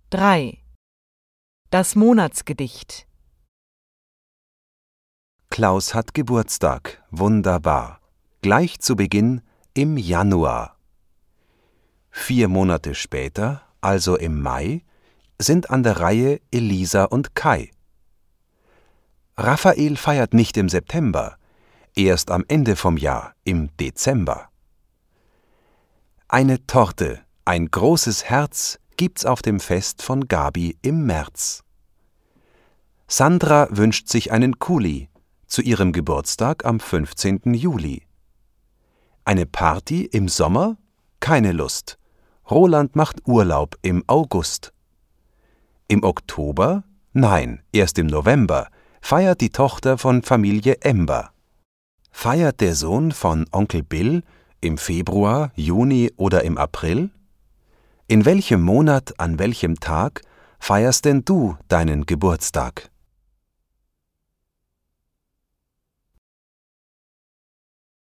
3. Das Monatsgedicht. Klaus hat Geburtstag, wunderbar. Gleich zu Beginn im Januar. 4 Monate später, also im Mai, sind an der Reihe Elisa und Kai. Raphael feiert nicht im September, erst am Ende vom Jahr, im Dezember. Eine Torte, ein großes Herz gibt's auf dem Fest von Gabi im März. Sandra wünscht sich einen Kuli zu ihrem Geburtstag am 15. Juli. Eine Party im Sommer? Keine Lust. Roland macht Urlaub im August. Im Oktober? Nein, erst im November feiert die Tochter von Familie Ember. Feiert der Sohn von Onkel Bill im Februar, Juni oder im April? In welchem Monat, an welchem Tag feierst denn du deinen Geburtstag?